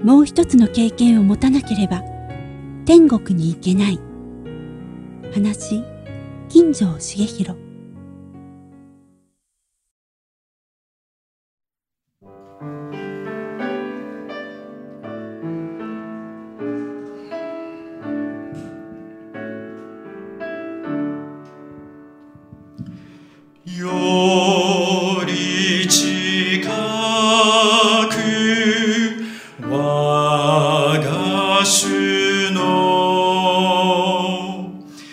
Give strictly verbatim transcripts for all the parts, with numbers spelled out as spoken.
もう一つの経験を持たなければ天国に行けない。話、金城茂弘。 より近く我が主の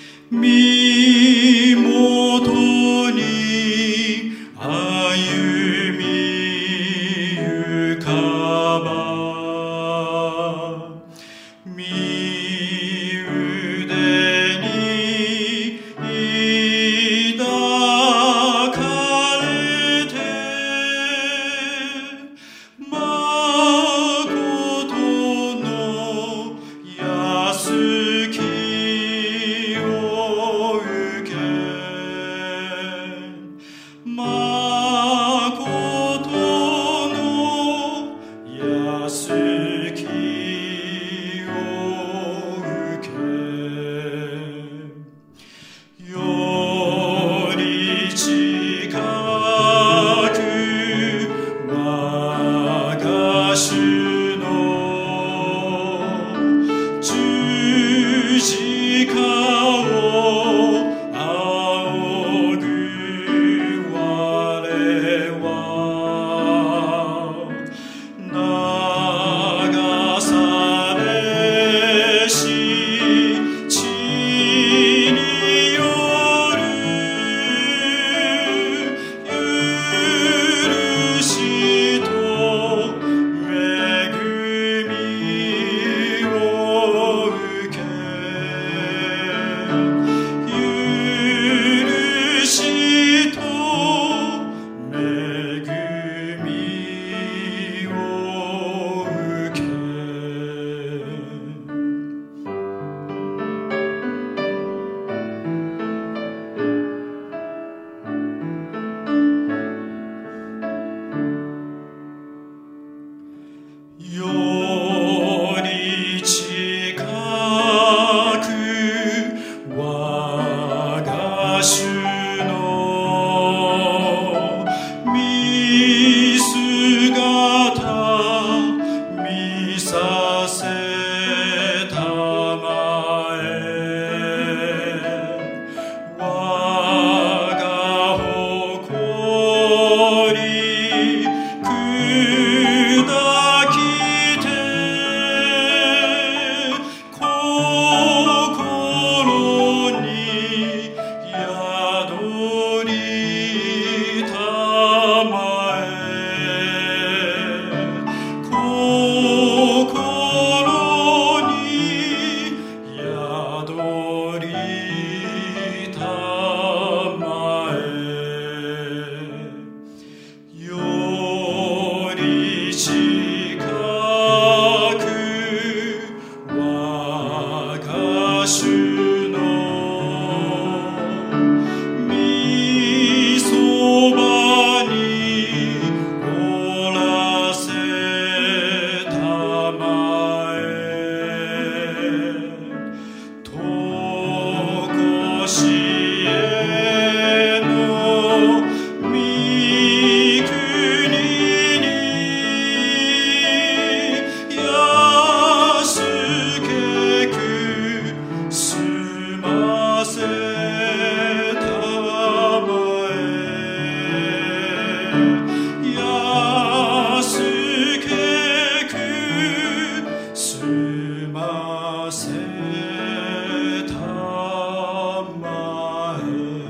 身元に歩みゆかば、身腕に抱かれてまことの安きを受け、まことの安きを受け、より近く我が主の十字架を仰ぐ我は流されし血による許しと恵みを受け、許しと恵みを受け、より近く我が主の見姿見させたまえ、我が誇り砕きて心に宿りたまえ、心に宿りたまえ、より近く我が主の御そばにおらせたまえ、とこしえの御国に安けく住ませたまえ、安けく住ませたまえ。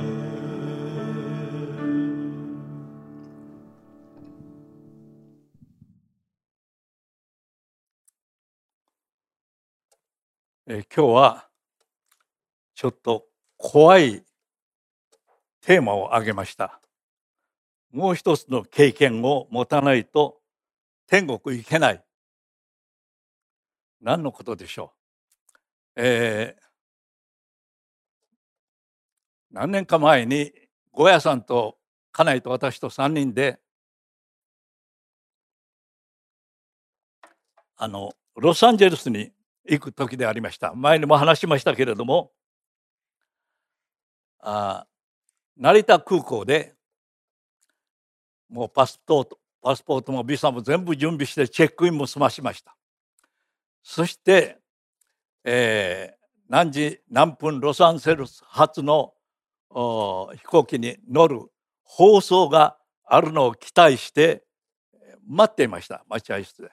えー今日はちょっと怖いテーマを挙げました。もう一つの経験を持たないと天国行けない。何のことでしょう。えー何年か前にゴヤさんと家内と私とさんにんであのロサンゼルスに行く時でありました。前にも話しましたけれども、あ成田空港でもうパスポートパスポートもビザも全部準備してチェックインも済ましました。そして、えー、何時何分ロサンゼルス発の飛行機に乗る放送があるのを期待して待っていました、待合室で。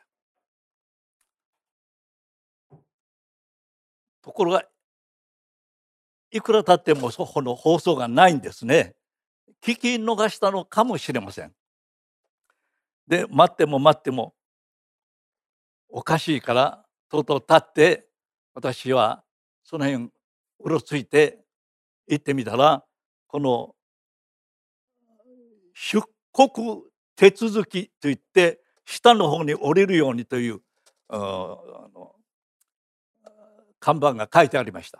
ところがいくら経ってもそこの放送がないんですね。聞き逃したのかもしれません。で待っても待ってもおかしいからとうとう立って私はその辺うろついて行ってみたら、この出国手続きといって下の方に降りるようにというあの看板が書いてありました。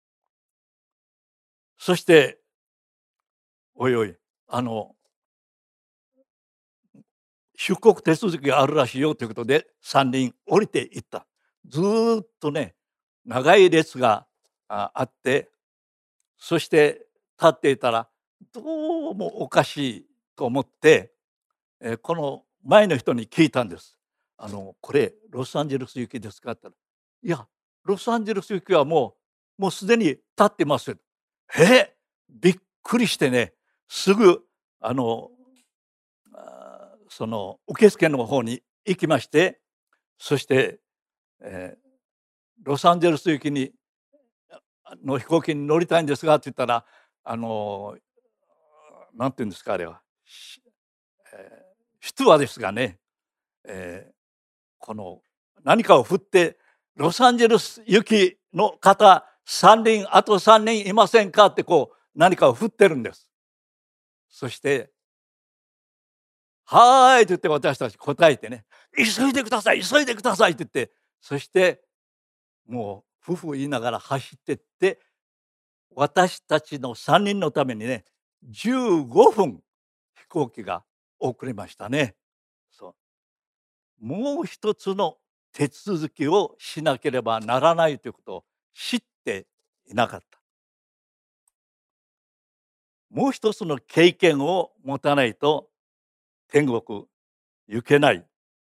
そしておいおいあの出国手続きがあるらしいよということでさんにん降りていった。ずっとね長い列があって、そして立っていたらどうもおかしいと思って、えー、この前の人に聞いたんです。あのこれロサンゼルス行きですかって言ったら、いやロサンゼルス行きはもうもうすでに立ってますよ。えー、びっくりしてね、すぐあのその受付の方に行きまして、そして、えー、ロサンゼルス行きにの飛行機に乗りたいんですがって言ったら、あのなんていうんですかあれは、えー、スチュワーデスがね、えー、この何かを振ってロサンゼルス行きの方さんにんあとさんにんいませんかってこう何かを振ってるんです。そしてはーいと言って私たち答えてね、急いでください急いでくださいって言って、そしてもう夫婦言いながら走ってって私たちのさんにんのためにねじゅうごふん飛行機が遅れましたね。そうもう一つの手続きをしなければならないということを知っていなかった。もう一つの経験を持たないと天国行けない。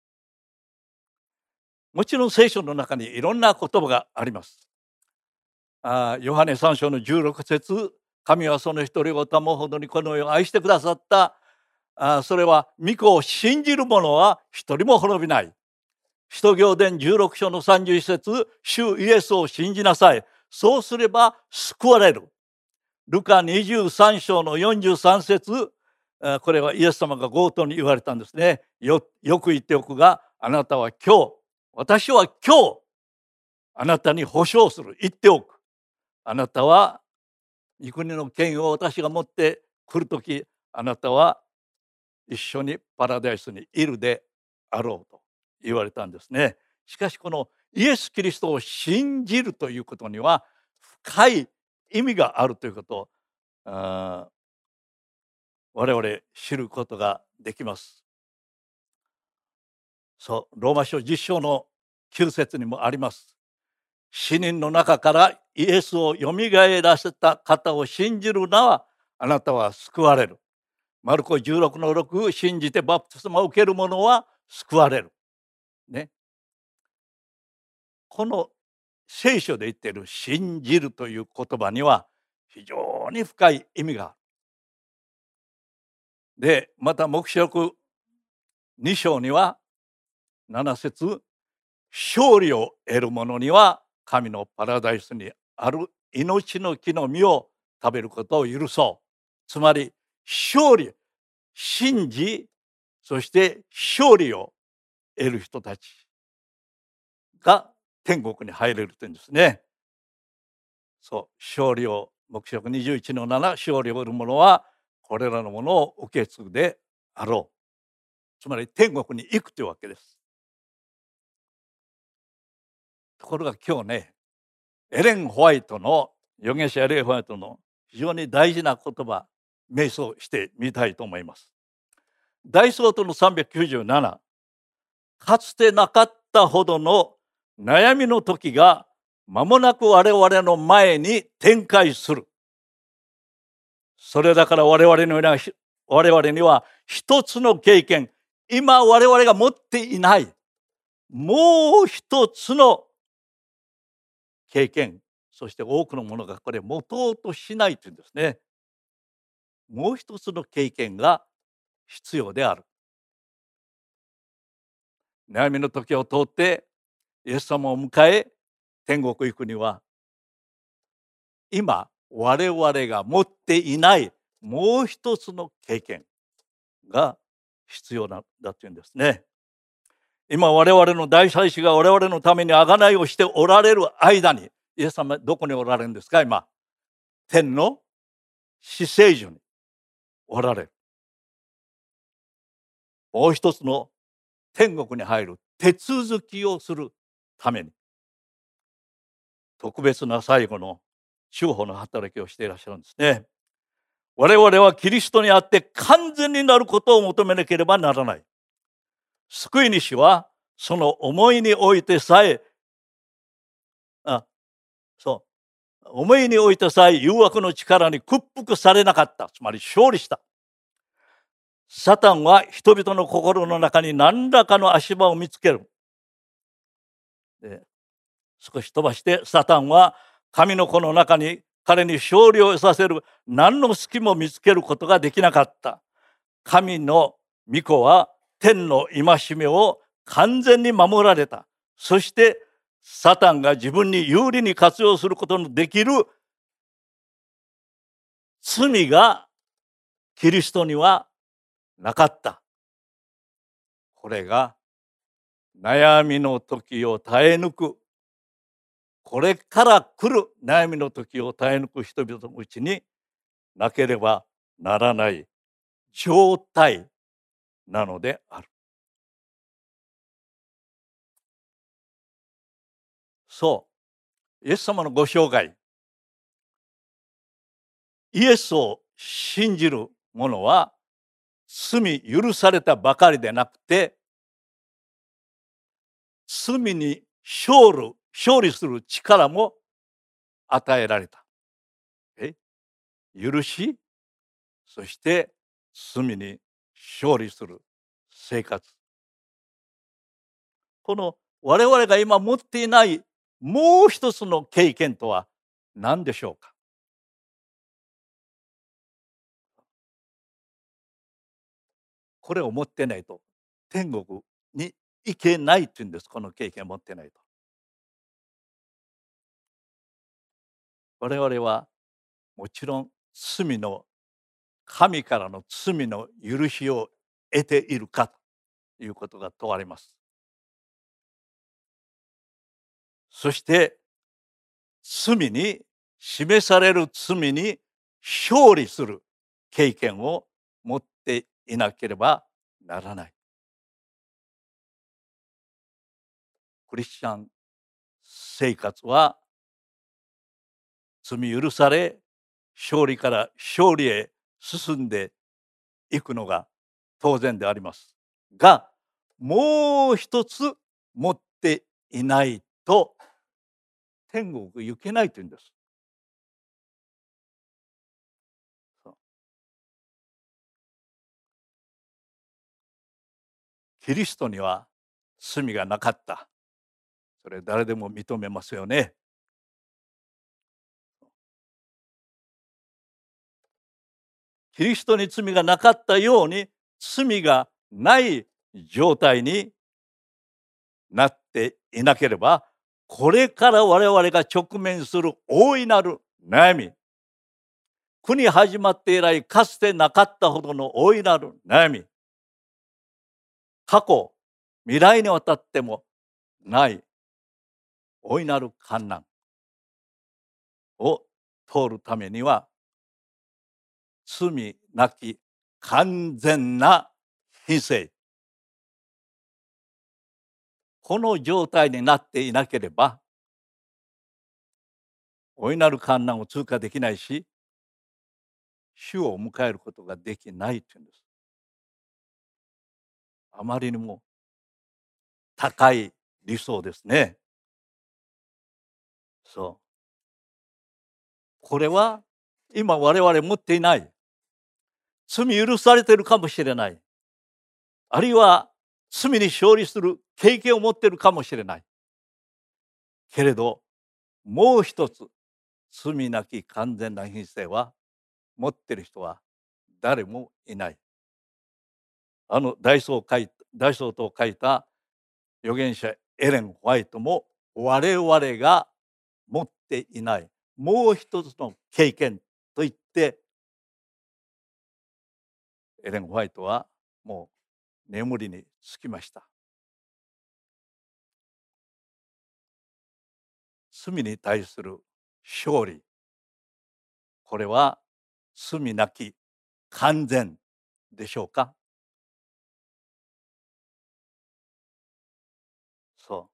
もちろん聖書の中にいろんな言葉があります。あヨハネさん章のじゅうろく節、神はその一人を賜るほどにこの世を愛してくださった。あそれは御子を信じる者は一人も滅びない。使徒行伝じゅうろく章のさんじゅういち節、主イエスを信じなさい。そうすれば救われる。ルカにじゅうさん章のよんじゅうさん節、これはイエス様が強盗に言われたんですね。 よ, よく言っておくが、あなたは今日、私は今日あなたに保証する、言っておく。あなたは御国の権威を私が持ってくるとき、あなたは一緒にパラダイスにいるであろうと言われたんですね。しかしこのイエス・キリストを信じるということには深い意味があるということを我々知ることができます。そうローマ書じゅっ章のきゅう節にもあります。死人の中からイエスをよみがえらせた方を信じるならあなたは救われる。マルコじゅうろくのろく、信じてバプテスマを受ける者は救われる、ね、この聖書で言っている信じるという言葉には非常に深い意味がある。でまた黙示録に章にはなな節、勝利を得る者には神のパラダイスにある命の木の実を食べることを許そう。つまり勝利、信じ、そして勝利を得る人たちが天国に入れるというんですね。そう勝利を、黙示録にじゅういちのなな、勝利を得る者はこれらのものを受け継ぐであろう。つまり天国に行くというわけです。ところが今日ね、エレン・ホワイトの預言者エレン・ホワイトの非常に大事な言葉、瞑想してみたいと思います。大総統のさんびゃくきゅうじゅうなな、かつてなかっったほどの悩みの時が間もなく我々の前に展開する。それだから我々には我々には一つの経験、今我々が持っていないもう一つの経験、そして多くのものがこれ持とうとしないというんですね。もう一つの経験が必要である。悩みの時を通ってイエス様を迎え天国行くには、今我々が持っていないもう一つの経験が必要なんだというんですね。今我々の大祭司が我々のために贖いをしておられる間に、イエス様どこにおられるんですか？今天の至聖所におられる。もう一つの天国に入る手続きをするために特別な最後の修法の働きをしていらっしゃるんですね。我々はキリストにあって完全になることを求めなければならない。救い主はその思いにおいてさえあそう思いにおいてさえ誘惑の力に屈服されなかった。つまり勝利した。サタンは人々の心の中に何らかの足場を見つける。で少し飛ばして、サタンは神の子の中に彼に勝利を得させる何の隙も見つけることができなかった。神の御子は天の戒めを完全に守られた。そしてサタンが自分に有利に活用することのできる罪がキリストにはなかった。これが悩みの時を耐え抜く、これから来る悩みの時を耐え抜く人々のうちになければならない状態なのである。そう、イエス様のご生涯、イエスを信じる者は罪許されたばかりでなくて、罪に勝利、勝利する力も与えられた。え許し、そして罪に勝利する生活。この我々が今持っていないもう一つの経験とは何でしょうか？これを持ってないと天国に行けないっていうんです。この経験を持ってないと。我々はもちろん罪の神からの罪の許しを得ているかということが問われます。そして罪に示される罪に勝利する経験を持っていなければならない。クリスチャン生活は罪許され勝利から勝利へ進んでいくのが当然でありますが、もう一つ持っていないと天国行けないというんです。キリストには罪がなかった。それ誰でも認めますよね。キリストに罪がなかったように、罪がない状態になっていなければ、これから我々が直面する大いなる悩み、国始まって以来かつてなかったほどの大いなる悩み、過去未来にわたってもない大いなる患難を通るためには、罪なき完全な品性、この状態になっていなければ大いなる患難を通過できないし、主を迎えることができないというんです。あまりにも高い理想ですね。そう。これは今我々持っていない。罪許されているかもしれない。あるいは罪に勝利する経験を持っているかもしれない。けれど、もう一つ、罪なき完全な品性は持っている人は誰もいない。あの大層を書い大層と書いた預言者エレン・ホワイトも我々が持っていないもう一つの経験と言ってエレン・ホワイトはもう眠りにつきました。罪に対する勝利、これは罪なき完全でしょうか。そう。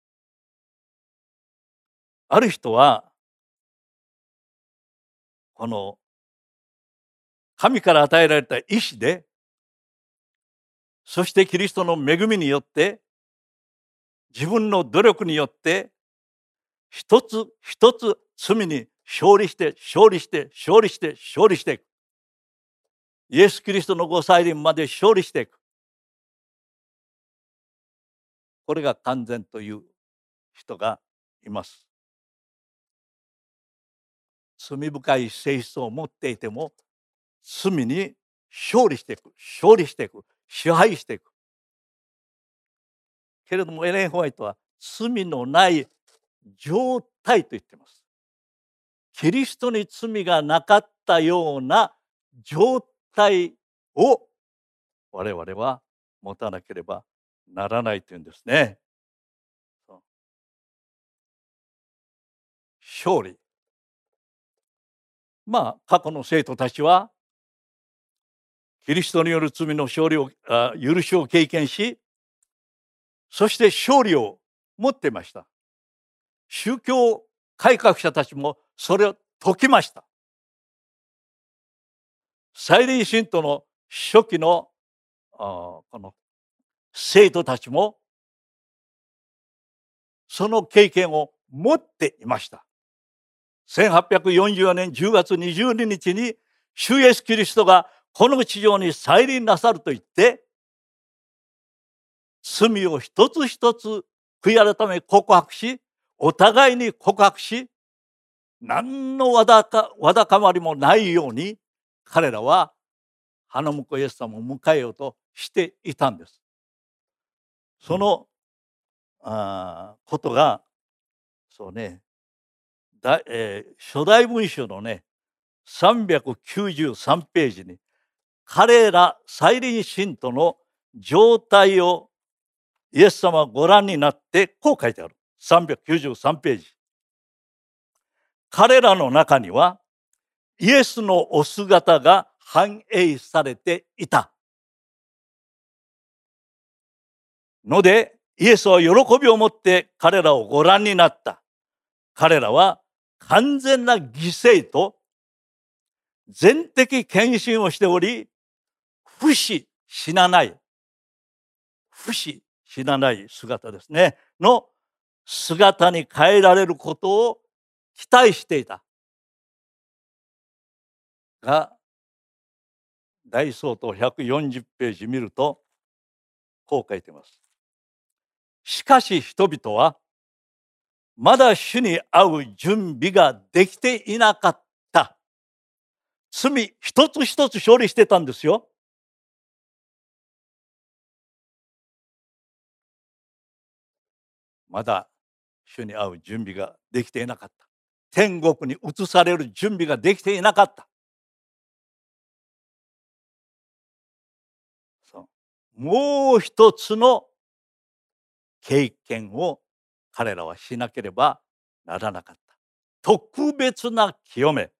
ある人はこの神から与えられた意志で、そしてキリストの恵みによって自分の努力によって一つ一つ罪に勝利して勝利して勝利して勝利していく。イエス・キリストのご再臨まで勝利していく。これが完全という人がいます。罪深い性質を持っていても罪に勝利していく勝利していく支配していく。けれどもエレン・ホワイトは罪のない状態と言っています。キリストに罪がなかったような状態を我々は持たなければならないというんですね。勝利。まあ過去の生徒たちはキリストによる罪の勝利をあ許しを経験し、そして勝利を持っていました。宗教改革者たちもそれを解きました。再臨信徒の初期のあこの生徒たちもその経験を持っていました。せんはっぴゃくよんじゅうよねんじゅうがつにじゅうににちに主イエスキリストがこの地上に再臨なさると言って罪を一つ一つ悔い改め告白し、お互いに告白し、何のわだかわだかまりもないように彼らは花婿イエス様を迎えようとしていたんです。そのあことがそうねだ、えー、初代文書のねさんびゃくきゅうじゅうさんページに彼ら再臨信徒の状態をイエス様はご覧になってこう書いてある。さんびゃくきゅうじゅうさんページ。彼らの中にはイエスのお姿が反映されていたので、イエスは喜びを持って彼らをご覧になった。彼らは完全な犠牲と全的献身をしており、不死死なない不死死なない姿ですねの姿に変えられることを期待していたが、大総統ひゃくよんじゅうページ見るとこう書いています。しかし人々はまだ主に会う準備ができていなかった。罪一つ一つ勝利してたんですよ。まだ主に会う準備ができていなかった。天国に移される準備ができていなかった。そうもう一つの経験を彼らはしなければならなかった。特別な清め。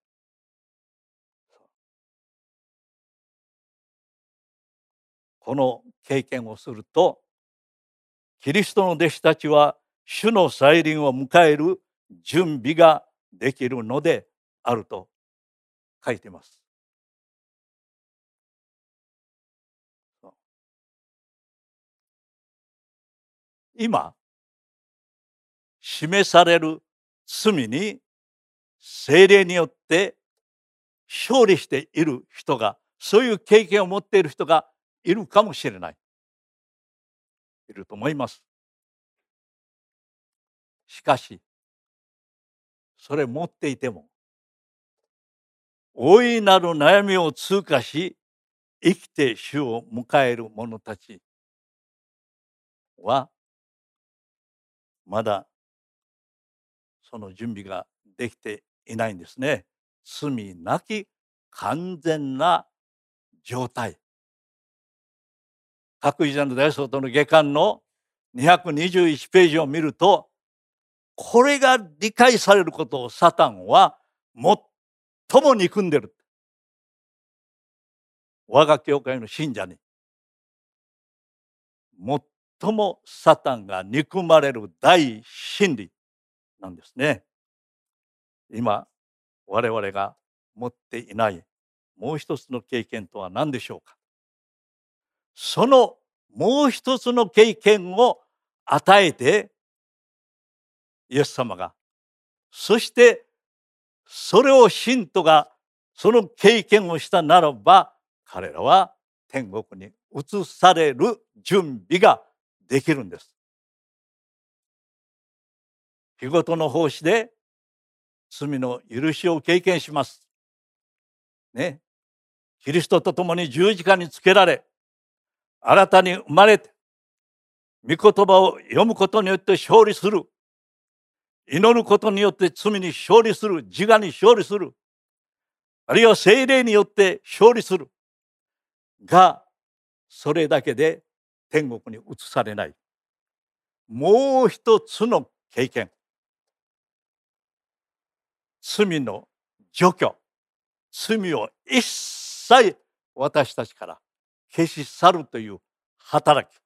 この経験をすると、キリストの弟子たちは主の再臨を迎える準備ができるのであると書いています。今示される罪に聖霊によって勝利している人が、そういう経験を持っている人がいるかもしれない。いると思います。しかし、それ持っていても、大いなる悩みを通過し、生きて主を迎える者たちは、まだその準備ができていないんですね。罪なき完全な状態。各イザの大相当の下巻のにひゃくにじゅういちページを見ると、これが理解されることをサタンは最も憎んでる。我が教会の信者に最もサタンが憎まれる大真理なんですね。今我々が持っていないもう一つの経験とは何でしょうか。そのもう一つの経験を与えてイエス様が、そしてそれを信徒がその経験をしたならば、彼らは天国に移される準備ができるんです。日ごとの奉仕で罪の許しを経験します。ね。キリストと共に十字架につけられ、新たに生まれて、御言葉を読むことによって勝利する。祈ることによって罪に勝利する。自我に勝利する。あるいは聖霊によって勝利する。が、それだけで天国に移されない。もう一つの経験。罪の除去。罪を一切私たちから消し去るという働き。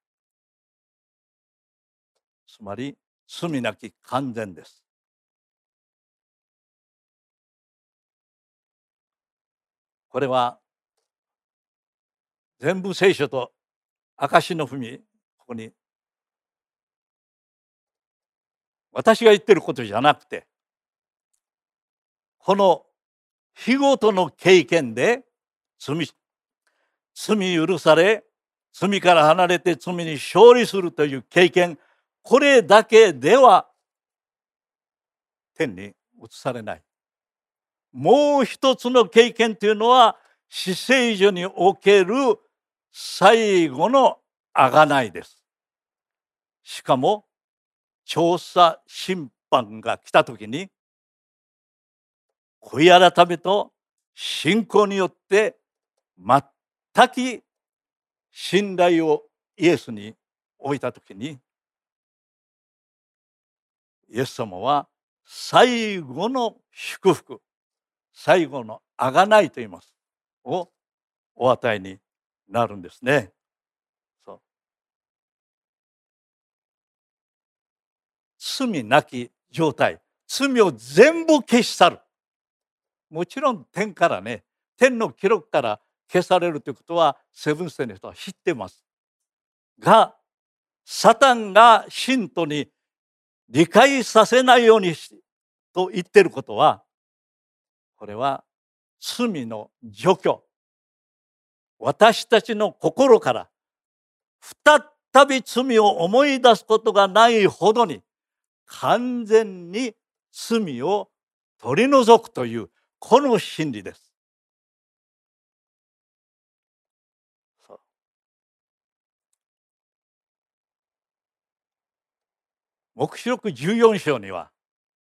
つまり罪なき完全です。これは全部聖書と証の文、ここに私が言ってることじゃなくて、この日ごとの経験で罪、罪許され、罪から離れて罪に勝利するという経験、これだけでは天に移されない。もう一つの経験というのは、至聖所における最後の贖いです。しかも調査審判が来たときに、悔い改めと信仰によって全く信頼をイエスに置いたときに、イエス様は最後の祝福、最後の贖いと言いますをお与えになるんですね。そう。罪なき状態、罪を全部消し去る。もちろん天からね、天の記録から消されるということはセブンスデーの人は知ってます。が、サタンが信徒に理解させないようにしと言っていることは、これは罪の除去、私たちの心から再び罪を思い出すことがないほどに完全に罪を取り除くというこの真理です。黙示録じゅうよん章には、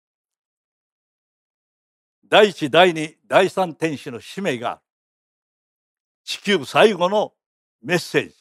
第一、第二、第三天使の使命がある。地球最後のメッセージ。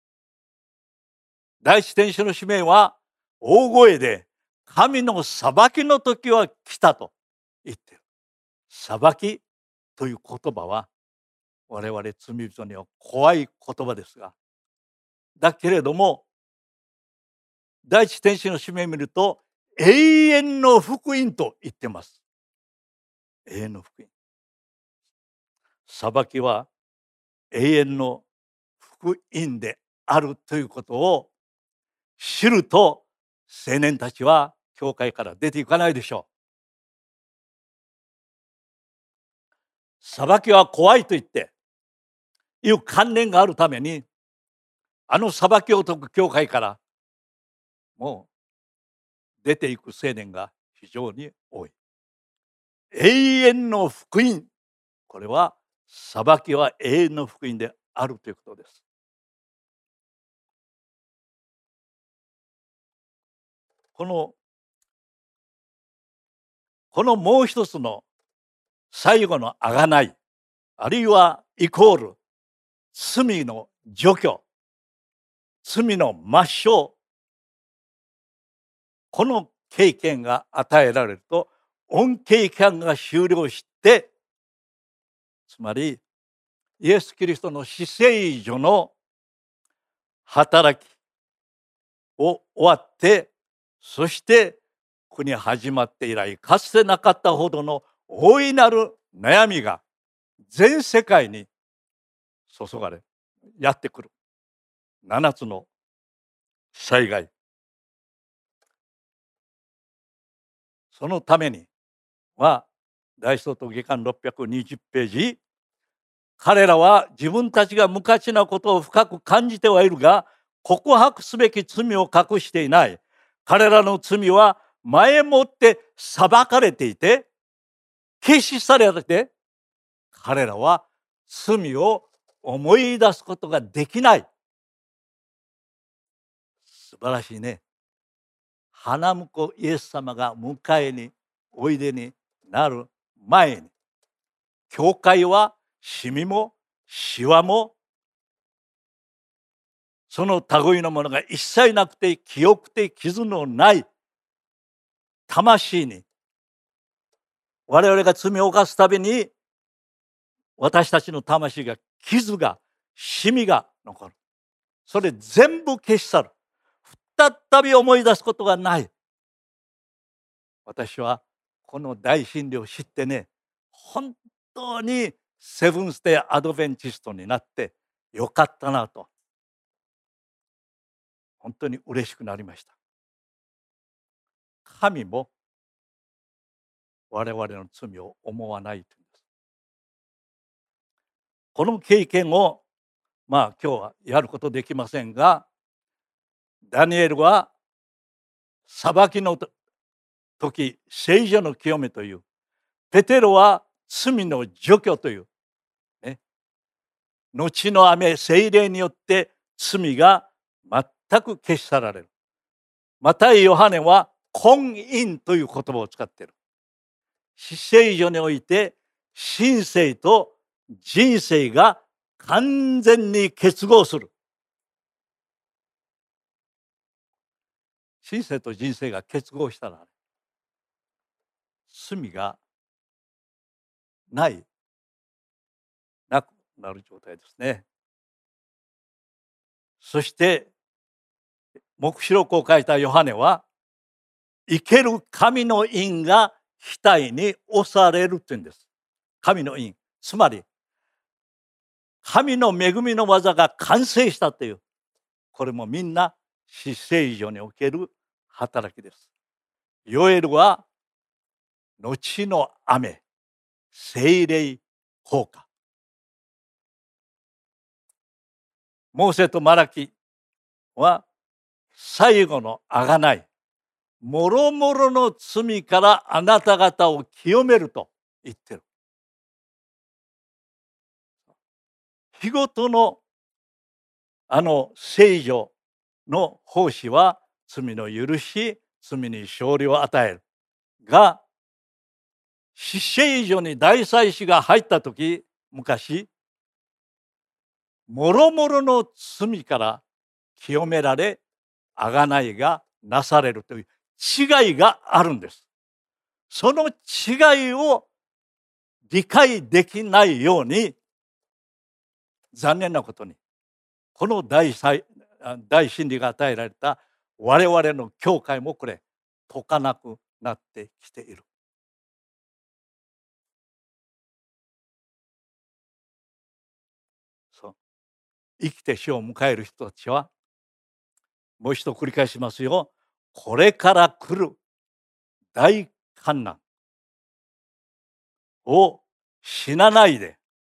第一天使の使命は大声で神の裁きの時は来たと言っている。裁きという言葉は我々罪人には怖い言葉ですが、だけれども第一天使の使命を見ると永遠の福音と言ってます。永遠の福音。裁きは永遠の福音であるということを知ると、青年たちは教会から出ていかないでしょう。裁きは怖いと言っていう観念があるために、あの裁きを解く教会からもう出ていく青年が非常に多い。永遠の福音、これは裁きは永遠の福音であるということです。このこのもう一つの最後の贖い、あるいはイコール罪の除去、罪の抹消、この経験が与えられると、恩恵期間が終了して、つまりイエス・キリストの死聖所の働きを終わって、そして国始まって以来かつてなかったほどの大いなる悩みが全世界に注がれやってくるななつの災害、そのためには大使徒と下巻ろっぴゃくにじゅうページ、彼らは自分たちが無価値なことを深く感じてはいるが、告白すべき罪を隠していない。彼らの罪は前もって裁かれていて、消し去られて、彼らは罪を思い出すことができない。素晴らしいね。花婿イエス様が迎えにおいでになる前に、教会はシミもシワもその類のものが一切なくて、清くて傷のない魂に、我々が罪を犯すたびに私たちの魂が傷がシミが残る。それ全部消し去る。再び思い出すことがない。私はこの大真理を知ってね、本当にセブンスデーアドベンチストになってよかったなと、本当に嬉しくなりました。神も我々の罪を思わないというんです。この経験をまあ今日はやることできませんが、ダニエルは裁きの時聖所の清めという、ペテロは罪の除去という、ね、後の雨聖霊によって罪が全く消し去られる。マタイ・ヨハネは婚姻という言葉を使っている。死聖所において神性と人生が完全に結合する。神性と人生が結合したら罪がないなくなる状態ですね。そして黙示録を書いたヨハネは、生ける神の印が額に押されるというんです。神の印、つまり神の恵みの技が完成したという、これもみんな死聖所における働きです。ヨエルは後の雨、聖霊降下。モーセとマラキは最後の贖い、もろもろの罪からあなた方を清めると言ってる。日ごとのあの聖女の奉仕は罪の許し、罪に勝利を与えるが、死聖所に大祭司が入った時、昔もろもろの罪から清められ贖いがなされるという違いがあるんです。その違いを理解できないように、残念なことにこの大祭大真理が与えられた我々の教会もこれ解かなくなってきている。そう生きて死を迎える人たちは、もう一度繰り返しますよ、これから来る大患難を死なないで、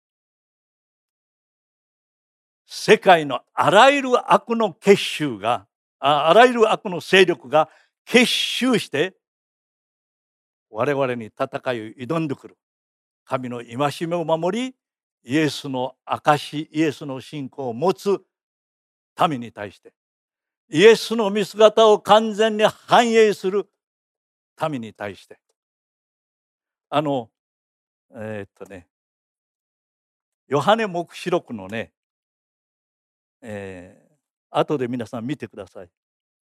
世界のあらゆる悪の結集が、あらゆる悪の勢力が結集して、我々に戦いを挑んでくる神の戒めを守り、イエスの証、イエスの信仰を持つ民に対して、イエスの見姿を完全に反映する民に対して、あのえー、っとねヨハネ黙示録のね、えー、後で皆さん見てください。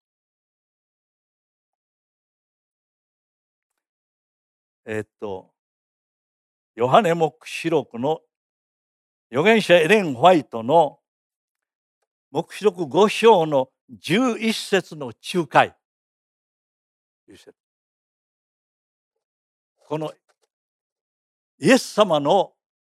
えー、っとヨハネ黙示録の預言者エレン・ホワイトの黙示録ご章のじゅういっ節の仲介、このイエス様の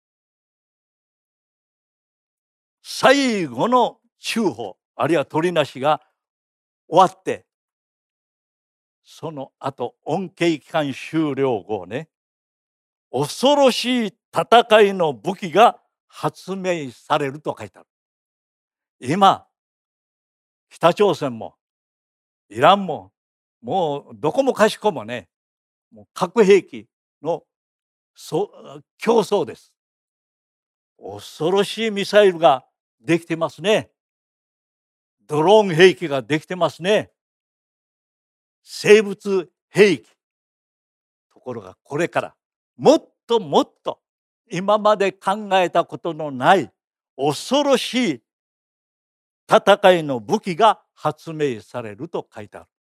最後の中報、あるいは取りなしが終わって、その後恩恵期間終了後ね、恐ろしい戦いの武器が発明されると書いてある。今北朝鮮もイランももうどこもかしこもね、もう核兵器の競争です。恐ろしいミサイルができてますね。ドローン兵器ができてますね。生物兵器。ところがこれからもっともっと今まで考えたことのない恐ろしい戦いの武器が発明されると書いてある。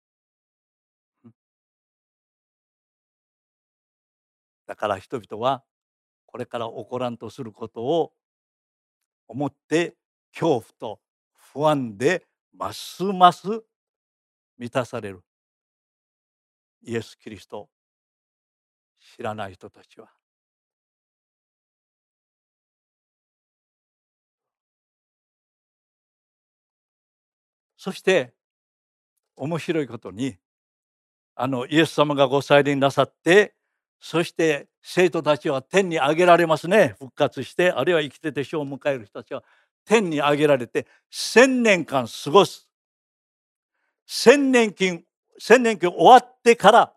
だから人々はこれから起こらんとすることを思って恐怖と不安でますます満たされる。イエス・キリストを知らない人たちは。そして面白いことに、あのイエス様がご再臨なさって、そして生徒たちは天に上げられますね。復活して、あるいは生きてて死を迎える人たちは天に上げられて千年間過ごす。千年期千年期終わってから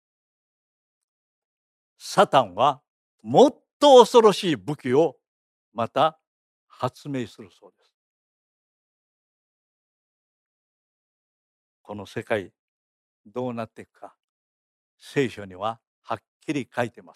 サタンはもっと恐ろしい武器をまた発明するそうです。この世界どうなっていくか、聖書にははっきり書いてます。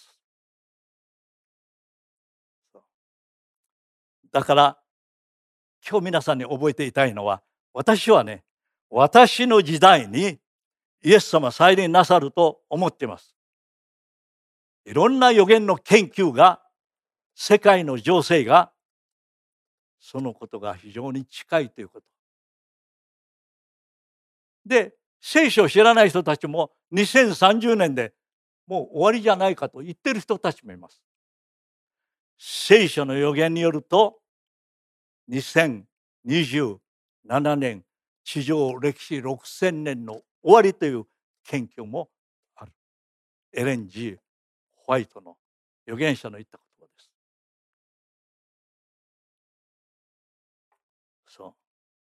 だから今日皆さんに覚えていたいのは、私はね、私の時代にイエス様再臨なさると思っています。いろんな予言の研究が、世界の情勢がそのことが非常に近いということ。で、聖書を知らない人たちもにせんさんじゅうねんでもう終わりじゃないかと言ってる人たちもいます。聖書の予言によるとにせんにじゅうななねん地上歴史ろくせんねんの終わりという研究もある。エレン・ジー・ホワイトの預言者の言った言葉です。そう。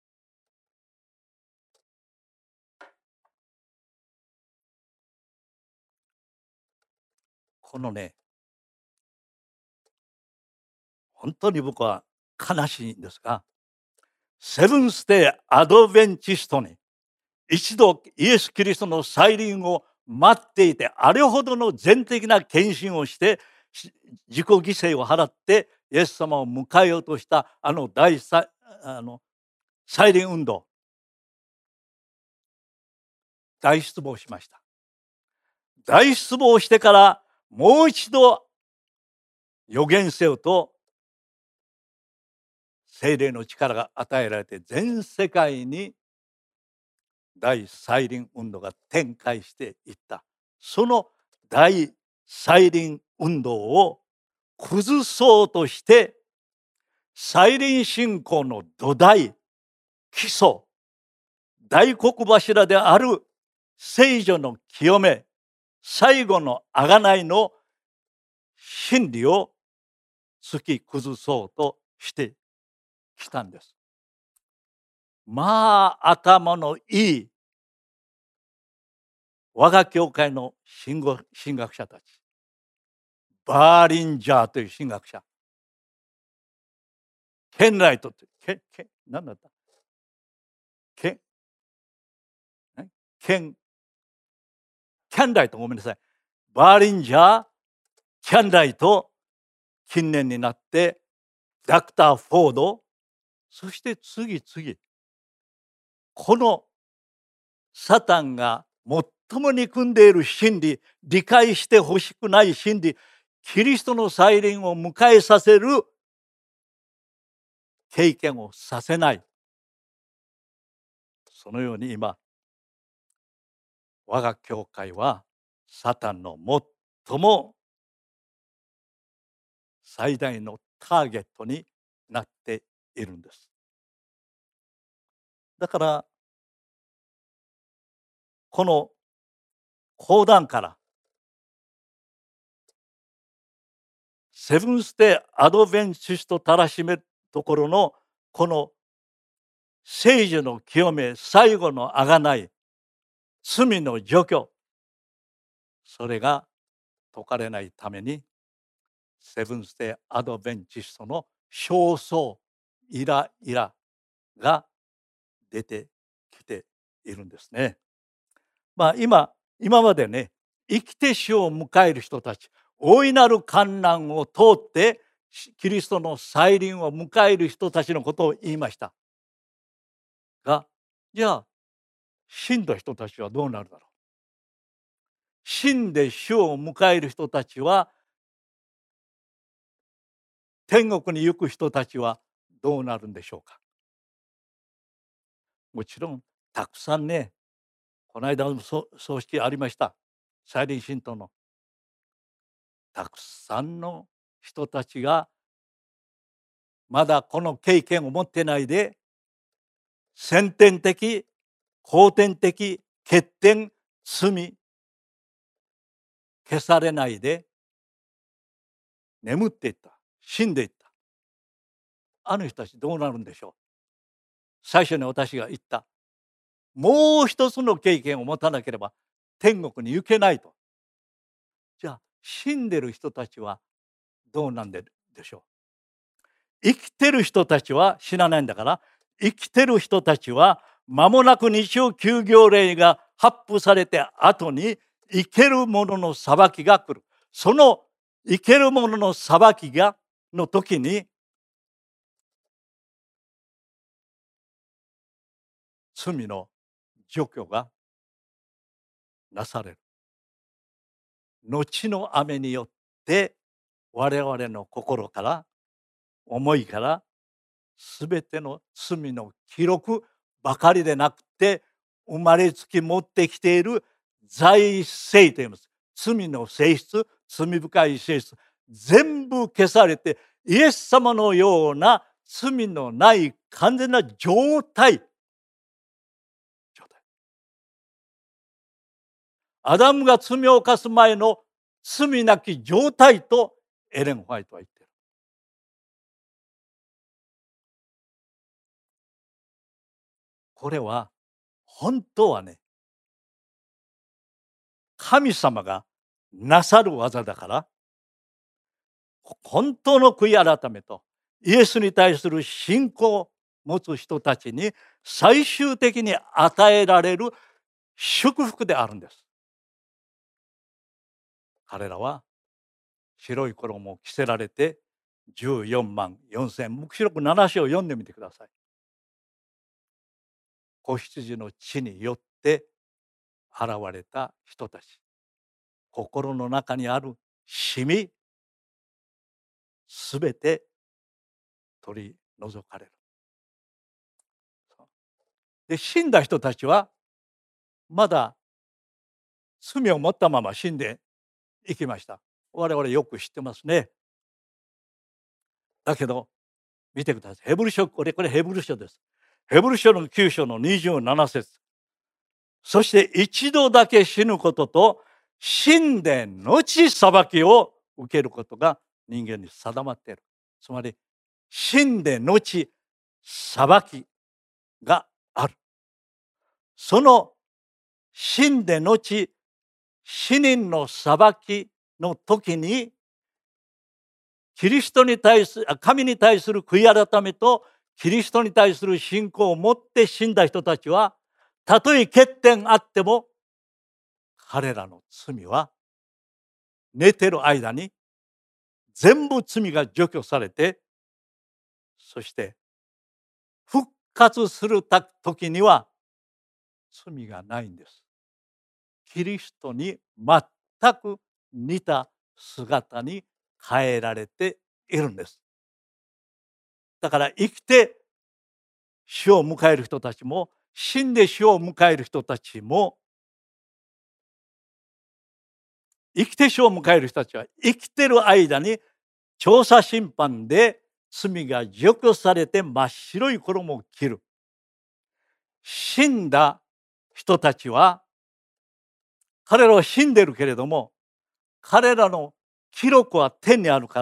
このね、本当に僕は悲しいんですが、セブンスデーアドベンチストに一度イエス・キリストの再臨を待っていて、あれほどの全的な献身をして自己犠牲を払ってイエス様を迎えようとしたあの大再あの再臨運動、大失望しました。大失望してからもう一度予言せよと聖霊の力が与えられて、全世界に大再臨運動が展開していった。その大再臨運動を崩そうとして再臨信仰の土台、基礎、大黒柱である聖女の清め、 最後の贖いの真理を突き崩そうとしてきたんです。まあ頭のいい我が教会の神学神学者たち、バーリンジャーという神学者、ケンライトというケケ何だったケンケンキャンライト、ごめんなさい、バーリンジャー、キャンライト、近年になってダクター・フォード、そして次々このサタンが最も憎んでいる真理、理解してほしくない真理、キリストの再臨を迎えさせる経験をさせない、そのように今我が教会はサタンの最も最大のターゲットになっているんです。だからこの講談からセブンスデーアドベンチストたらしめところのこの聖樹の清め、最後の贖い、罪の除去、それが解かれないためにセブンスデーアドベンチストの焦燥、イライラが出てきているんですね。まあ今今までね、生きて死を迎える人たち、大いなる患難を通ってキリストの再臨を迎える人たちのことを言いましたが、じゃあ死んだ人たちはどうなるだろう。死んで死を迎える人たちは、天国に行く人たちはどうなるんでしょうか。もちろんたくさんね、この間の葬式ありました、再臨信徒のたくさんの人たちがまだこの経験を持ってないで、先天的、後天的欠点、罪、消されないで眠っていった、死んでいった。あの人たちどうなるんでしょう。最初に私が言った、もう一つの経験を持たなければ天国に行けないと。じゃあ死んでる人たちはどうなんでしょう。生きてる人たちは死なないんだから、生きてる人たちは間もなく日曜休業令が発布されて後に生ける者の裁きが来る。その生ける者の裁きがの時に罪の除去がなされる。後の雨によって我々の心から思いからすべての罪の記録ばかりでなくて、生まれつき持ってきている罪性といいます。罪の性質、罪深い性質、全部消されてイエス様のような罪のない完全な状態。状態。アダムが罪を犯す前の罪なき状態とエレン・ホワイトは言っている。これは本当はね、神様がなさる技だから、本当の悔い改めとイエスに対する信仰を持つ人たちに最終的に与えられる祝福であるんです。彼らは白い衣を着せられてじゅうよんまんよんせん、黙示録なな章を読んでみてください。子羊の血によって現れた人たち、心の中にあるシミ、すべて取り除かれる。で、死んだ人たちはまだ罪を持ったまま死んでいきました。我々よく知ってますね。だけど見てください。ヘブル書、これこれヘブル書です。ヘブル書のきゅう章のにじゅうなな節。そして一度だけ死ぬことと死んで後裁きを受けることが人間に定まっている。つまり死んで後裁きがある。その死んで後死人の裁きの時に、キリストに対する神に対する悔い改めとキリストに対する信仰を持って死んだ人たちは、たとえ欠点あっても彼らの罪は寝てる間に全部罪が除去されて、そして復活する時には罪がないんです。キリストに全く似た姿に変えられているんです。だから生きて死を迎える人たちも、死んで死を迎える人たちも、生きて死を迎える人たちは生きてる間に調査審判で罪が除去されて真っ白い衣を着る。死んだ人たちは、彼らは死んでるけれども、彼らの記録は天にあるから、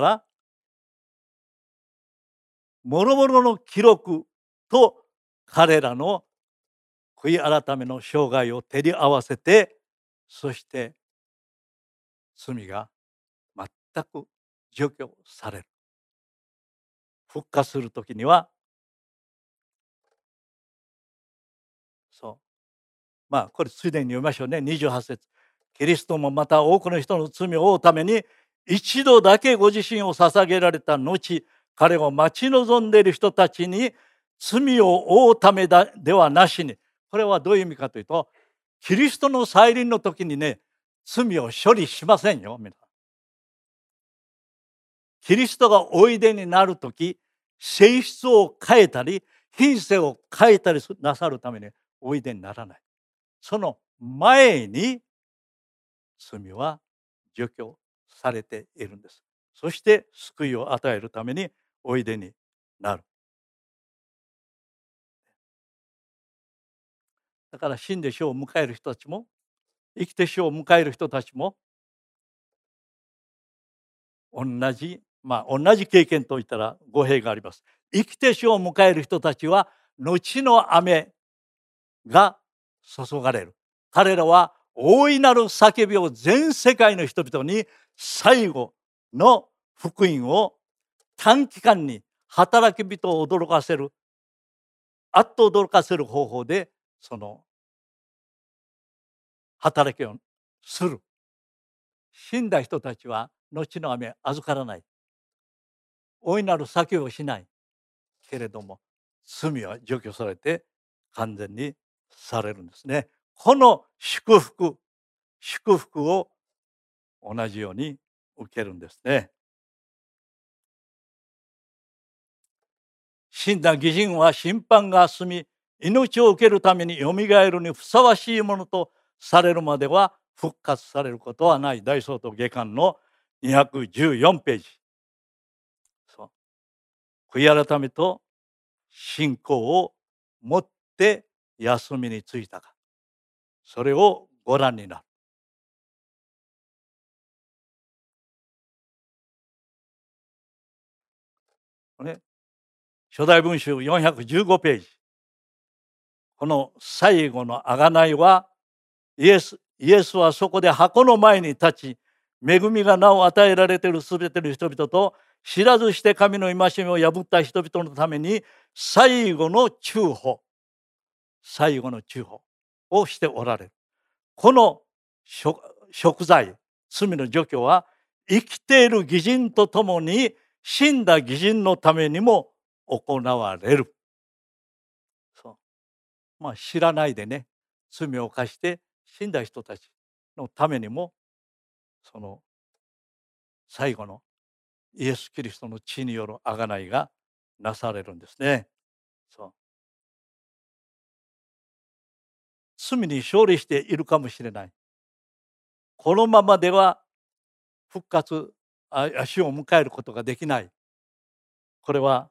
諸々の記録と彼らの悔い改めの生涯を照り合わせて、そして罪が全く除去される。復活するときには、そうまあこれついでに読みましょうね。にじゅうはち節。キリストもまた多くの人の罪を負うために一度だけご自身を捧げられた後、彼を待ち望んでいる人たちに罪を負うためだではなしに、これはどういう意味かというと、キリストの再臨の時にね、罪を処理しませんよ。皆さん、キリストがおいでになる時、性質を変えたり品性を変えたりなさるためにおいでにならない。その前に罪は除去されているんです。そして救いを与えるためにおいでになる。だから死んで死を迎える人たちも、生きて死を迎える人たちも、同じまあ同じ経験といったら語弊があります。生きて死を迎える人たちは後の雨が注がれる。彼らは大いなる叫びを全世界の人々に、最後の福音を短期間に働き人を驚かせる、あっと驚かせる方法でその働きをする。死んだ人たちは後の雨預からない。大いなる叫びをしないけれども、罪は除去されて完全にされるんですね。この祝福祝福を同じように受けるんですね。死んだ義人は審判が済み、命を受けるためによみがえるにふさわしいものとされるまでは復活されることはない。大総統下巻のにひゃくじゅうよんページ。そう悔い改めと信仰を持って休みについたか、それをご覧になる。ね、初代文集よんひゃくじゅうごページ。この最後の贖いは、イエスイエスはそこで箱の前に立ち、恵みがなお与えられているすべての人々と、知らずして神の戒めを破った人々のために最後の中保最後の中保をしておられる。この贖罪、罪の除去は生きている義人とともに死んだ義人のためにも行われる。そうまあ、知らないでね、罪を犯して死んだ人たちのためにも、その最後のイエス・キリストの血による贖いがなされるんですね。そう罪に勝利しているかもしれない。このままでは復活、死を迎えることができない。これは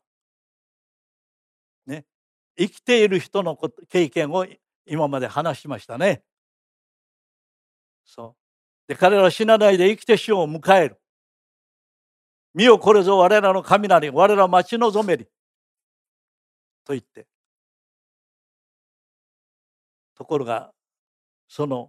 ね、生きている人の経験を今まで話しましたね。そうで、彼らは死なないで生きて死を迎える。見よこれぞ我らの神なり、我ら待ち望めり。と言って。ところが、その、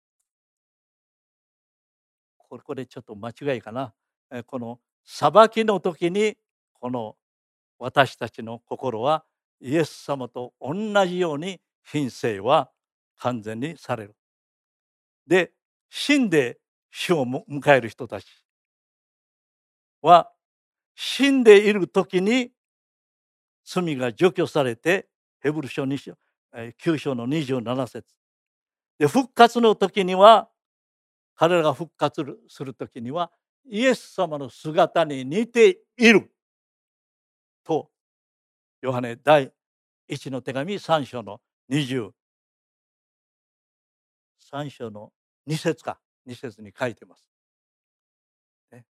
これこれちょっと間違いかな。この裁きの時に、この私たちの心はイエス様と同じように品性は完全にされる。で、死んで死を迎える人たちは、死んでいる時に罪が除去されて、ヘブル書に章きゅう章のにじゅうなな節で、復活の時には、彼らが復活する時にはイエス様の姿に似ていると、ヨハネ第一の手紙さん章のにじゅうさん章のに節かに節に書いてます。ね、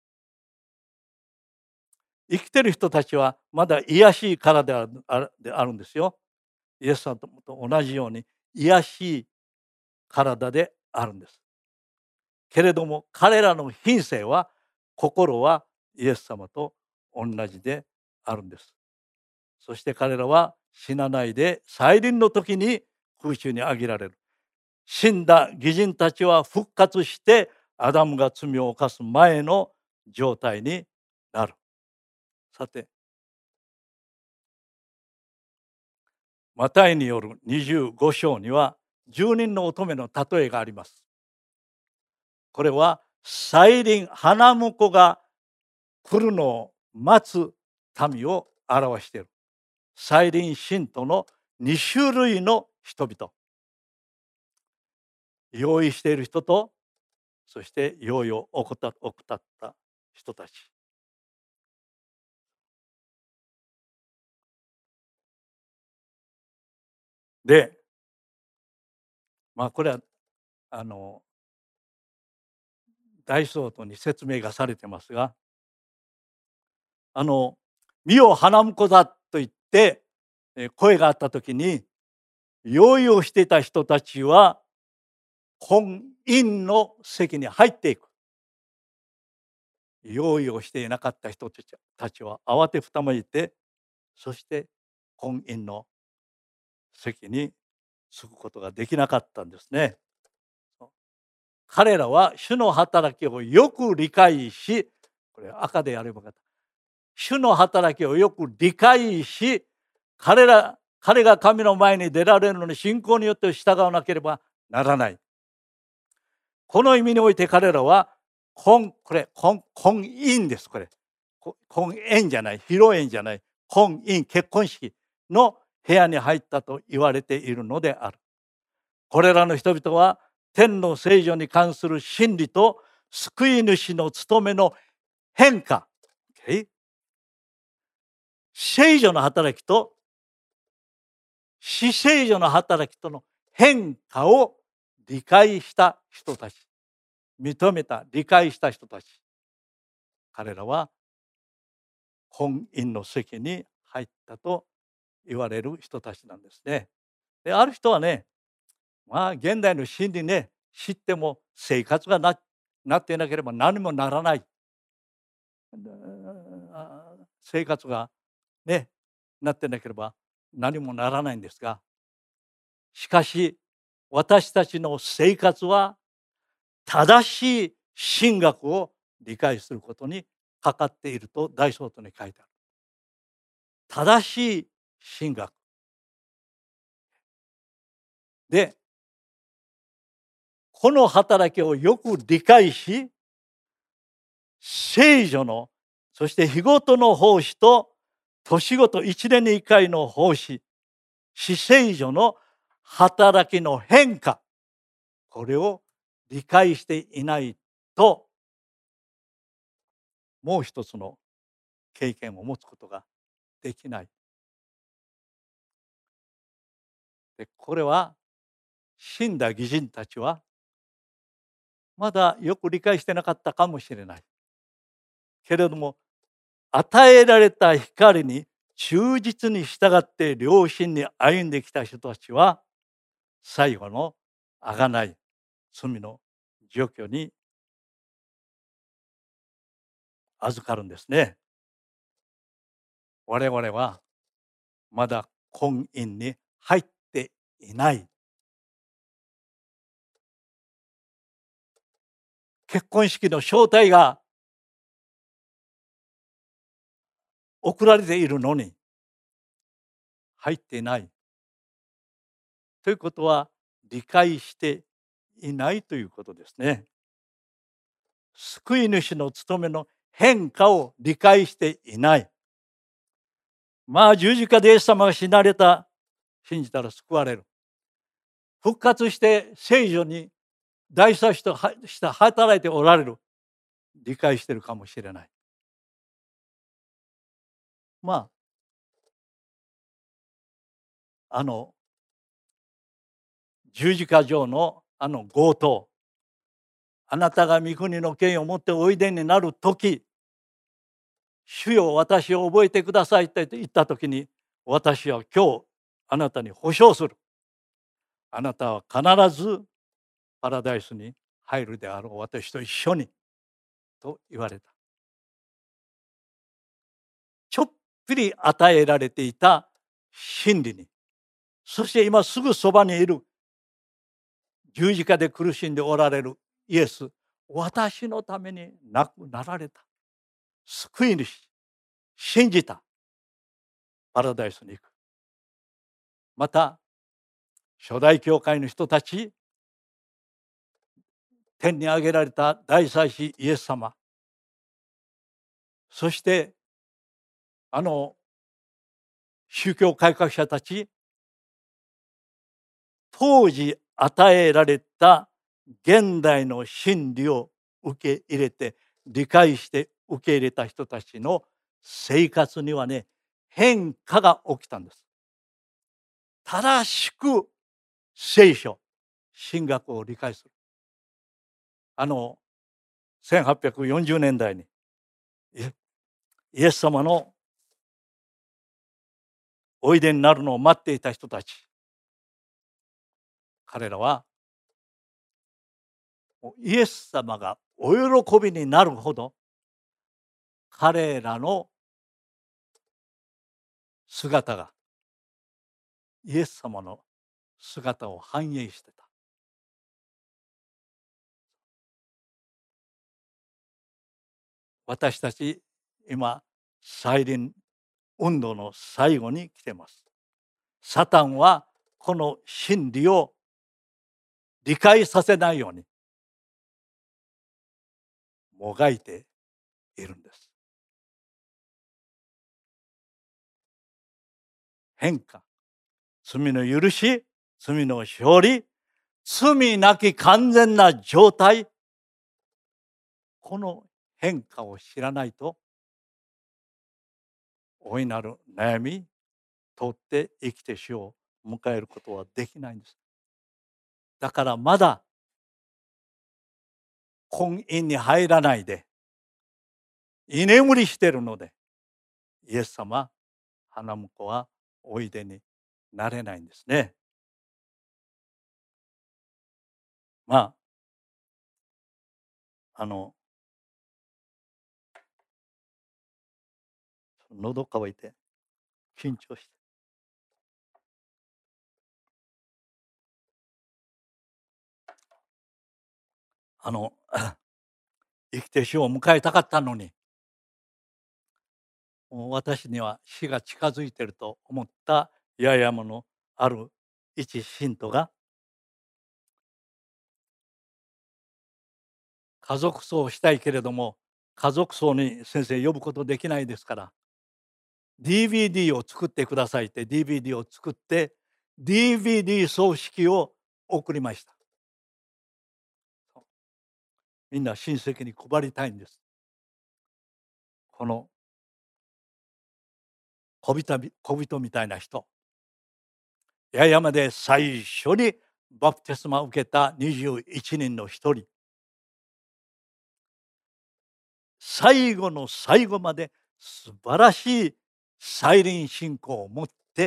生きてる人たちはまだ癒しい体である、であるんですよ。イエス様と同じように癒しい体であるんです。けれども彼らの品性は、心はイエス様と同じであるんです。そして彼らは死なないで再臨の時に空中に上げられる。死んだ義人たちは復活してアダムが罪を犯す前の状態になる。さて、マタイによるにじゅうご章にはじゅうにんの乙女の例えがあります。これは再臨、花婿が来るのを待つ民を表している。再臨信徒のに種類の人々。用意している人と、そして用意を怠った人たち。で、まあこれはあの大相当に説明がされてますが、あの見よ花婿だと言って声があった時に、用意をしていた人たちは婚姻の席に入っていく。用意をしていなかった人たちは慌てふためいて、そして婚姻の席に着くことができなかったんですね。彼らは主の働きをよく理解し、これ赤でやればよかった。主の働きをよく理解し、彼ら彼が神の前に出られるのに信仰によって従わなければならない。この意味において彼らは婚これ婚婚姻です。これ婚宴じゃない、披露宴じゃない、婚姻、結婚式の部屋に入ったと言われているのである。これらの人々は天の聖女に関する真理と救い主の務めの変化、okay? 聖女の働きと死聖女の働きとの変化を理解した人たち、認めた、理解した人たち、彼らは婚姻の席に入ったと言われる人たちなんですね。で、ある人はね、まあ現代の真理ね、知っても生活が な, なっていなければ何もならない。生活がね、なってなければ何もならないんですが、しかし私たちの生活は正しい神学を理解することにかかっていると大相当に書いてある。正しい神学で、この働きをよく理解し、聖女のそして日ごとの奉仕と年ごといちねんにいっかいの奉仕、死聖女の働きの変化、これを理解していないと、もう一つの経験を持つことができない。で、これは死んだ義人たちはまだよく理解してなかったかもしれない。けれども、与えられた光に忠実に従って良心に歩んできた人たちは、最後の贖い、罪の除去に預かるんですね。我々はまだ婚姻に入っていない。結婚式の招待が送られているのに入っていない。ということは理解していないということですね。救い主の務めの変化を理解していない。まあ十字架でイエス様が死なれた、信じたら救われる。復活して聖女に大祭司として働いておられる。理解しているかもしれない。まああの十字架上のあの強盗、あなたが御国の権威を持っておいでになる時、主よ私を覚えてくださいって言った時に、私は今日あなたに保証する。あなたは必ずパラダイスに入るであろう、私と一緒にと言われた。ちょっぴり与えられていた真理に、そして今すぐそばにいる十字架で苦しんでおられるイエス、私のために亡くなられた、救い主、信じた、パラダイスに行く。また初代教会の人たち、天に上げられた大祭司イエス様、そしてあの宗教改革者たち、当時与えられた現代の真理を受け入れて理解して受け入れた人たちの生活にはね、変化が起きたんです。正しく聖書、神学を理解する。あのせんはっぴゃくよんじゅうねんだいにイエス様のおいでになるのを待っていた人たち、彼らはイエス様がお喜びになるほど彼らの姿がイエス様の姿を反映してた。私たち今再臨運動の最後に来てます。サタンはこの真理を理解させないようにもがいているんです。変化、罪の許し、罪の勝利、罪なき完全な状態、この変化を知らないと大いなる悩み通って生きて主を迎えることはできないんです。だからまだ婚姻に入らないで居眠りしているので、イエス様花婿はおいでになれないんですね。まああの喉乾いて緊張して、あの生きて死を迎えたかったのに、もう私には死が近づいていると思った八重山のある一信徒が、家族葬をしたいけれども家族葬に先生呼ぶことできないですから ディーブイディー を作ってくださいって ディーブイディー を作って ディーブイディー 葬式を送りました。みんな親戚に配りたいんです。この小人小人みたいな人、八重山で最初にバプテスマを受けたにじゅういちにんの一人、最後の最後まで素晴らしい再臨信仰を持って、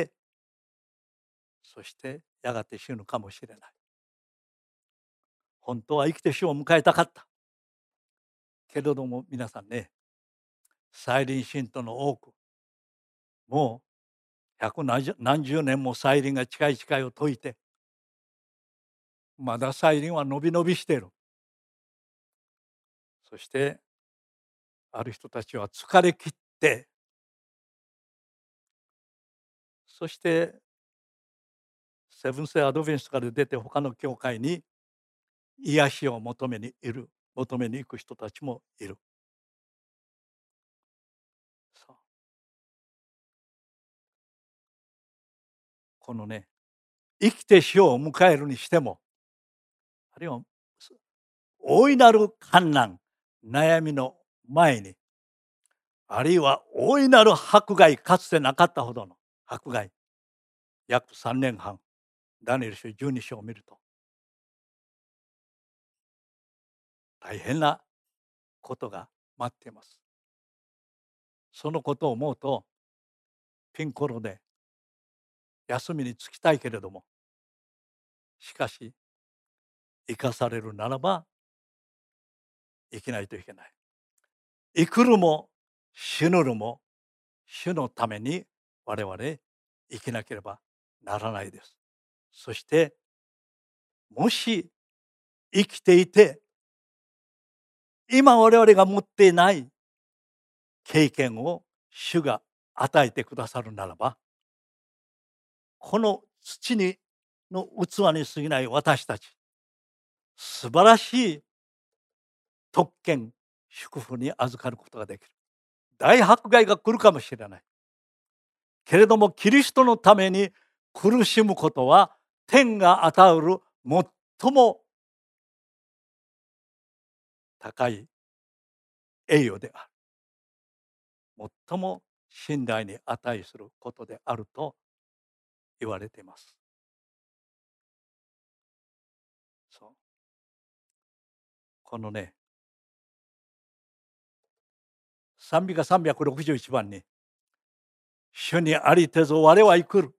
そしてやがて死ぬかもしれない。本当は生きて死を迎えたかったけれども、皆さんね、 再臨信徒の多く、もう百何十年も再臨が近い近いを説いて、まだ再臨は伸び伸びしている。そしてある人たちは疲れ切って、そしてセブンス・デー・アドベンチストから出て他の教会に癒しを求めにいる求めに行く人たちもいる。そうこのね、生きて死を迎えるにしても、あるいは大いなる困難悩みの前に、あるいは大いなる迫害、かつてなかったほどの迫害、約さんねんはん、ダニエル書じゅうに章を見ると大変なことが待っています。そのことを思うとピンコロで休みに就きたいけれども、しかし生かされるならば生きないといけない。生くるも死ぬるも主のために我々生きなければならないです。そしてもし生きていて今我々が持っていない経験を主が与えてくださるならば、この土にの器に過ぎない私たち、素晴らしい特権祝福に預かることができる。大迫害が来るかもしれないけれども、キリストのために苦しむことは天が与える最も高い栄誉である、最も信頼に値することであると言われています。そうこのね、賛美歌さんびゃくろくじゅういちばんに、主にありてぞ我は生くる、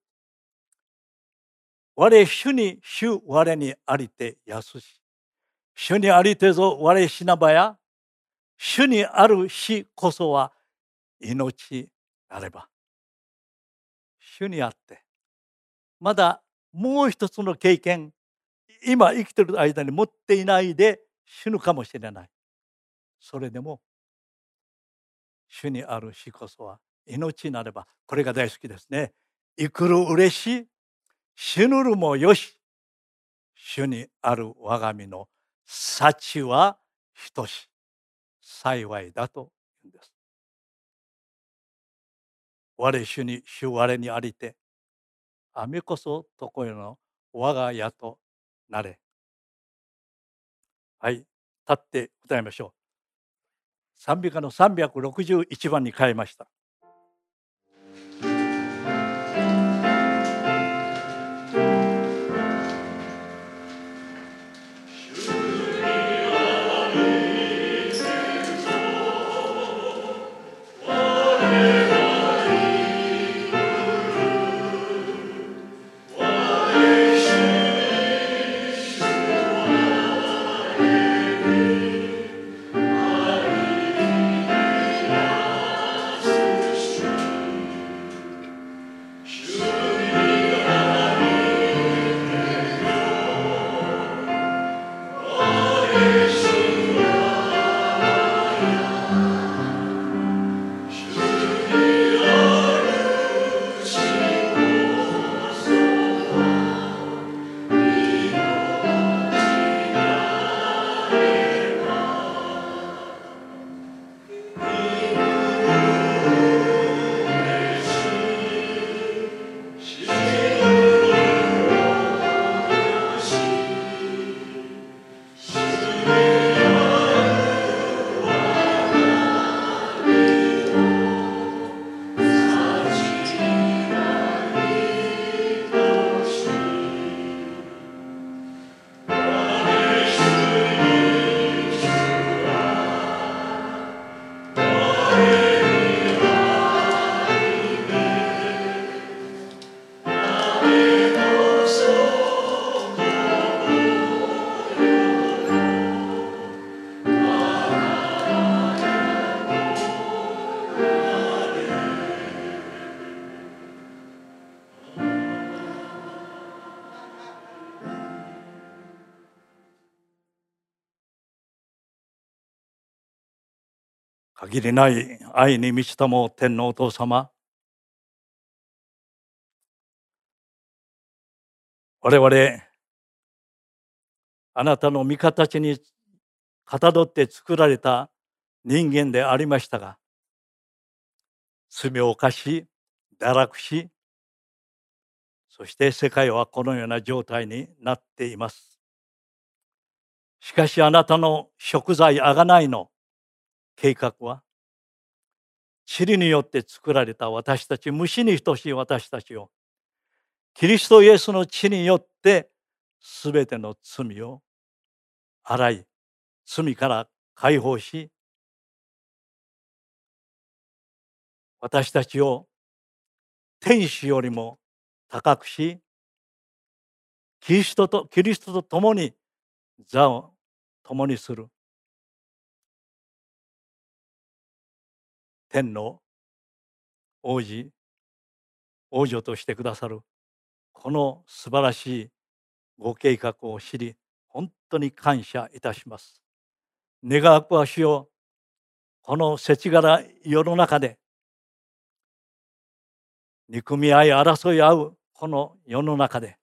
我主に主我にありて安し、主にありてぞ我死なばや、主にある死こそは命なれば。主にあってまだもう一つの経験、今生きている間に持っていないで死ぬかもしれない。それでも主にある死こそは命になれば。これが大好きですね。生くる嬉しい、死ぬるもよし、主にある我が身の幸は等し幸いだと言うんです。我主に主我にありて、あみこそとこへの我が家となれ。はい、立って歌いましょう。賛美歌のさんびゃくろくじゅういちばんに変えました。 主限りない愛に満ちたも天のお父様、我々あなたの御形にかたどって作られた人間でありましたが、罪を犯し堕落し、そして世界はこのような状態になっています。しかしあなたの贖罪贖いの計画は、塵によって作られた私たち、虫に等しい私たちをキリストイエスの血によってすべての罪を洗い、罪から解放し、私たちを天使よりも高くし、キリストとキリストと共に座を共にする天の王子、王女としてくださるこの素晴らしいご計画を知り、本当に感謝いたします。願わくは主よ、この世知辛い世の中で憎み合い争い合うこの世の中で、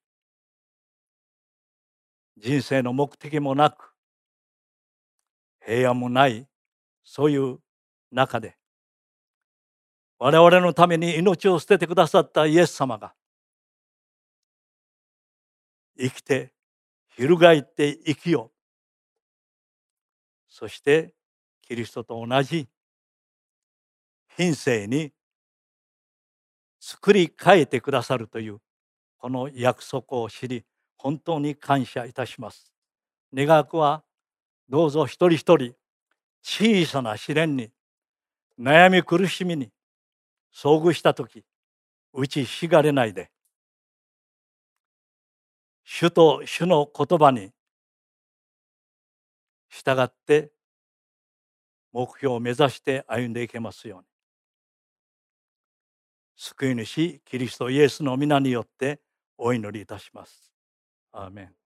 人生の目的もなく平安もない、そういう中で我々のために命を捨ててくださったイエス様が生きて翻って生きよう、そしてキリストと同じ品性に作り変えてくださるというこの約束を知り、本当に感謝いたします。願わくはどうぞ一人一人小さな試練に、悩み苦しみに遭遇したとき、打ちひしがれないで、主と主の言葉に従って目標を目指して歩んでいけますように、救い主キリストイエスの皆によってお祈りいたします。アーメン。